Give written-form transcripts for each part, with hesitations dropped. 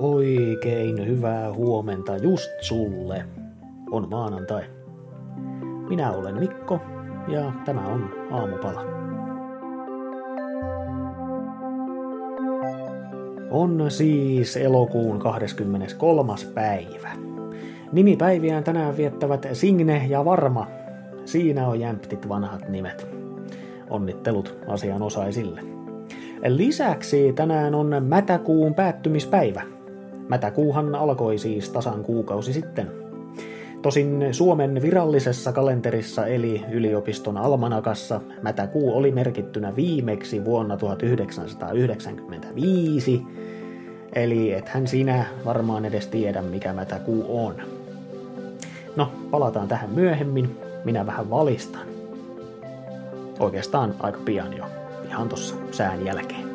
Oikein hyvää huomenta just sulle. On maanantai. Minä olen Mikko ja tämä on Aamupala. On siis elokuun 23. päivä. Nimipäiviään tänään viettävät Signe ja Varma. Siinä on jämptit vanhat nimet. Onnittelut asianosaisille. Lisäksi tänään on mätäkuun päättymispäivä. Mätäkuuhan alkoi siis tasan kuukausi sitten. Tosin Suomen virallisessa kalenterissa eli yliopiston almanakassa mätäkuu oli merkittynä viimeksi vuonna 1995, eli ethän sinä varmaan edes tiedä mikä mätäkuu on. No, palataan tähän myöhemmin, minä vähän valistan. Oikeastaan aika pian jo, ihan tossa sään jälkeen.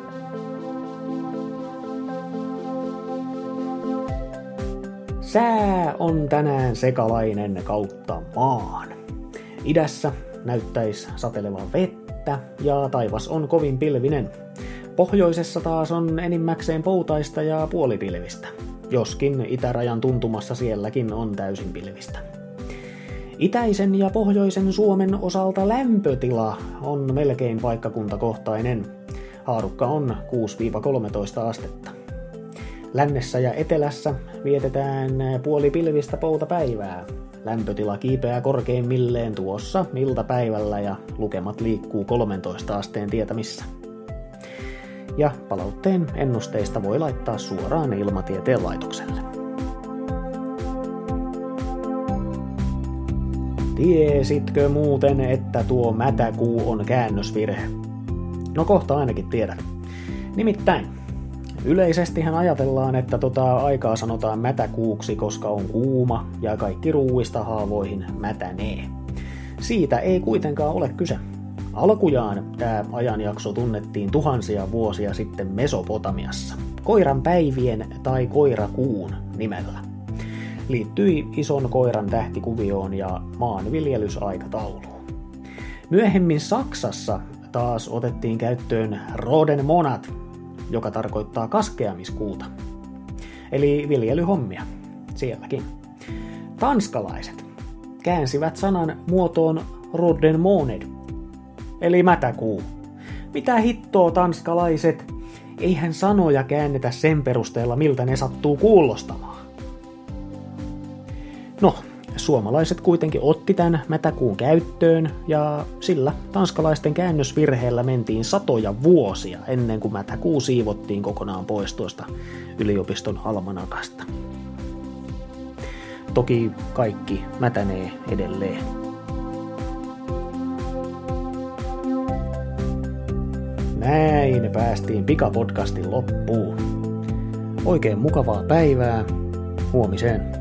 Sää on tänään sekalainen kautta maan. Idässä näyttäisi satelevan vettä ja taivas on kovin pilvinen. Pohjoisessa taas on enimmäkseen poutaista ja puolipilvistä, joskin itärajan tuntumassa sielläkin on täysin pilvistä. Itäisen ja pohjoisen Suomen osalta lämpötila on melkein paikkakuntakohtainen. Haarukka on 6-13 astetta. Lännessä ja etelässä vietetään puolipilvistä poutapäivää. Lämpötila kiipeää korkeimmilleen tuossa iltapäivällä ja lukemat liikkuu 13 asteen tietämissä. Ja palautteen ennusteista voi laittaa suoraan Ilmatieteen laitokselle. Tiesitkö muuten, että tuo mätäkuu on käännösvirhe? No kohta ainakin tiedät. Nimittäin, yleisestihän ajatellaan, että aikaa sanotaan mätäkuuksi, koska on kuuma ja kaikki ruuista haavoihin mätänee. Siitä ei kuitenkaan ole kyse. Alkujaan tämä ajanjakso tunnettiin tuhansia vuosia sitten Mesopotamiassa, koiran päivien tai koirakuun nimellä. Liittyi ison koiran tähtikuvioon ja maanviljelysaikatauluun. Myöhemmin Saksassa taas otettiin käyttöön Rodenmonat, joka tarkoittaa kaskeamiskuuta. Eli viljelyhommia sielläkin. Tanskalaiset käänsivät sanan muotoon Rodenmoned, eli mätäkuu. Mitä hittoa tanskalaiset? Eihän sanoja käännetä sen perusteella, miltä ne sattuu kuulostamaan. No, suomalaiset kuitenkin otti tämän mätäkuun käyttöön ja sillä tanskalaisten käännösvirheellä mentiin satoja vuosia ennen kuin mätäkuu siivottiin kokonaan pois tuosta yliopiston almanakasta. Toki kaikki mätänee edelleen. Näin päästiin pikapodcastin loppuun. Oikein mukavaa päivää. Huomiseen.